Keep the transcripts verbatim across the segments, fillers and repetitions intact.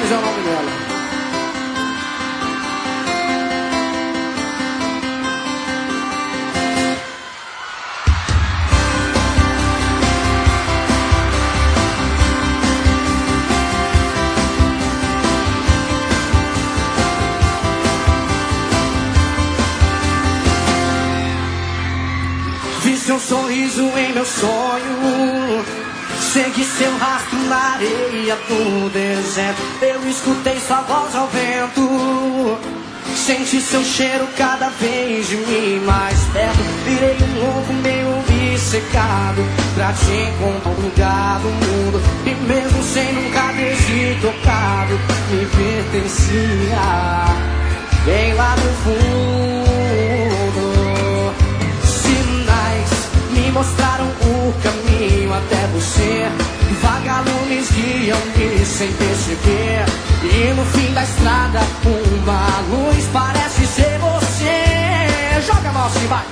Martins é o nome dela. Vi seu sorriso em meu sonho, segui seu rastro na areia do deserto. Eu escutei sua voz ao vento, senti seu cheiro cada vez de mim mais perto. Virei um louco meio obcecado pra te encontrar um lugar do mundo, e mesmo sem nunca ter te tocado, me pertencia bem lá no fundo. Me mostraram o caminho até você, vagalumes guiam-me sem perceber, e no fim da estrada uma luz parece ser você. Joga a mão assim, vai.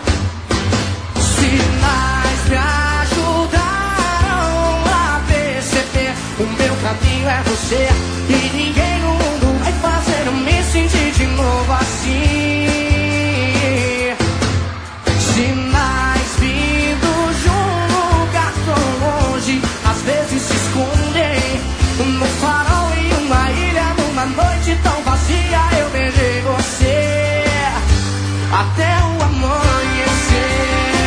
Sinais me ajudaram a perceber, o meu caminho é você, e ninguém no mundo vai fazer eu me sentir de novo assim. Sinais vindos de um lugar tão longe, às vezes se escondem no farol em uma ilha, numa noite tão vazia. Eu beijei você até o amanhecer.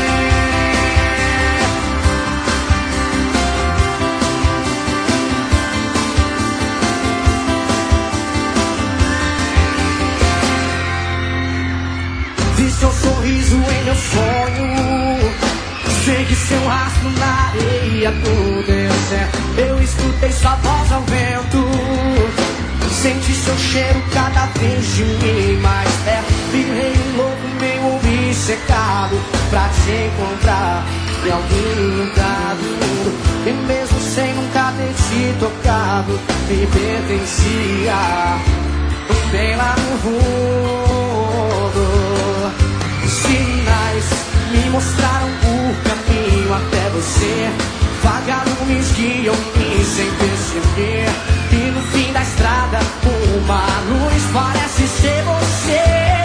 Vi seu sorriso em meu sonho, segui seu rastro na areia do deserto. Eu escutei sua voz ao vento, senti seu cheiro cada vez de mim mais perto. Virei um louco meio obcecado pra te encontrar em algum lugar do mundo, e mesmo sem nunca ter te tocado, me pertencia bem lá no fundo. Sinais me mostraram o caminho até você, vagalumes guiam-me sem perceber, e no fim da estrada uma luz parece ser você.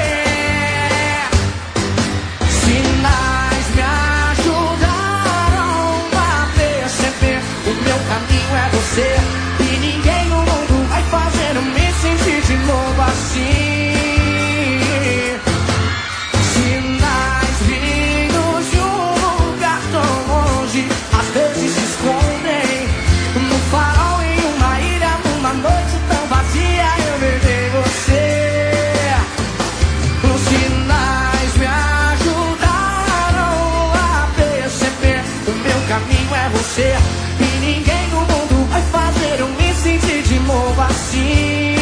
Sinais me ajudaram a perceber, o meu caminho é você, e ninguém no mundo vai fazer eu me sentir de novo assim. Às vezes se escondem no farol em uma ilha, numa noite tão vazia. Eu beijei você. Os sinais me ajudaram a perceber, o meu caminho é você, e ninguém no mundo vai fazer eu me sentir de novo assim.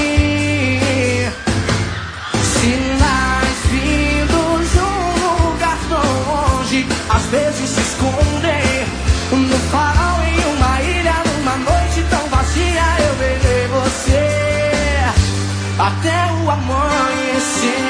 Sinais vindos de um lugar tão longe, às vezes se escondem no farol em uma ilha, numa noite tão vazia. Eu beijei você até o amanhecer.